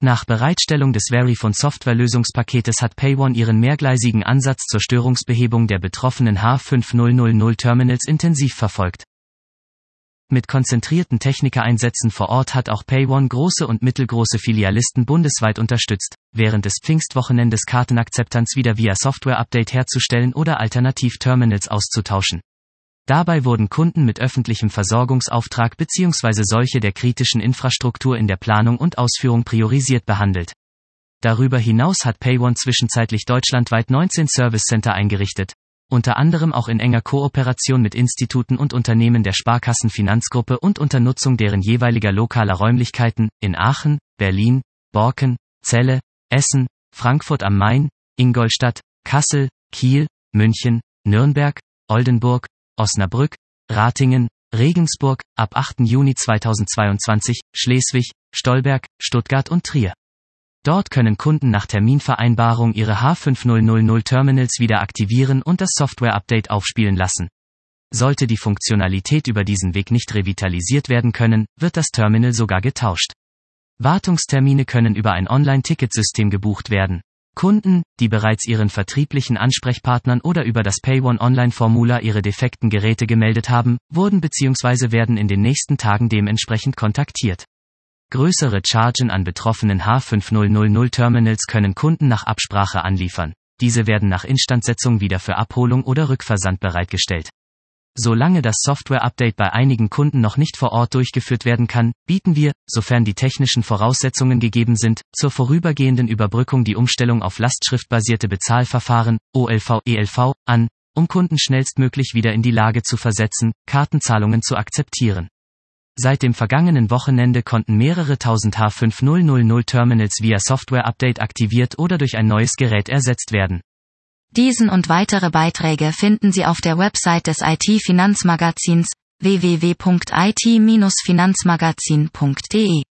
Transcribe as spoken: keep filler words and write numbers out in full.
Nach Bereitstellung des Verifone Softwarelösungspaketes hat PayOne ihren mehrgleisigen Ansatz zur Störungsbehebung der betroffenen H fünftausend Terminals intensiv verfolgt. Mit konzentrierten Technikereinsätzen vor Ort hat auch PayOne große und mittelgroße Filialisten bundesweit unterstützt, während des Pfingstwochenendes Kartenakzeptanz wieder via Software-Update herzustellen oder alternativ Terminals auszutauschen. Dabei wurden Kunden mit öffentlichem Versorgungsauftrag bzw. solche der kritischen Infrastruktur in der Planung und Ausführung priorisiert behandelt. Darüber hinaus hat PayOne zwischenzeitlich deutschlandweit neunzehn Service Center eingerichtet, unter anderem auch in enger Kooperation mit Instituten und Unternehmen der Sparkassenfinanzgruppe und unter Nutzung deren jeweiliger lokaler Räumlichkeiten, in Aachen, Berlin, Borken, Celle, Essen, Frankfurt am Main, Ingolstadt, Kassel, Kiel, München, Nürnberg, Oldenburg, Osnabrück, Ratingen, Regensburg, ab achten Juni zweitausendzweiundzwanzig, Schleswig, Stolberg, Stuttgart und Trier. Dort können Kunden nach Terminvereinbarung ihre H fünftausend Terminals wieder aktivieren und das Software-Update aufspielen lassen. Sollte die Funktionalität über diesen Weg nicht revitalisiert werden können, wird das Terminal sogar getauscht. Wartungstermine können über ein Online-Ticketsystem gebucht werden. Kunden, die bereits ihren vertrieblichen Ansprechpartnern oder über das PayOne Online-Formular ihre defekten Geräte gemeldet haben, wurden bzw. werden in den nächsten Tagen dementsprechend kontaktiert. Größere Chargen an betroffenen H fünftausend Terminals können Kunden nach Absprache anliefern. Diese werden nach Instandsetzung wieder für Abholung oder Rückversand bereitgestellt. Solange das Software-Update bei einigen Kunden noch nicht vor Ort durchgeführt werden kann, bieten wir, sofern die technischen Voraussetzungen gegeben sind, zur vorübergehenden Überbrückung die Umstellung auf lastschriftbasierte Bezahlverfahren, O L V E L V, an, um Kunden schnellstmöglich wieder in die Lage zu versetzen, Kartenzahlungen zu akzeptieren. Seit dem vergangenen Wochenende konnten mehrere tausend H fünftausend Terminals via Software-Update aktiviert oder durch ein neues Gerät ersetzt werden. Diesen und weitere Beiträge finden Sie auf der Website des I T-Finanzmagazins w w w punkt i t Bindestrich finanzmagazin punkt d e.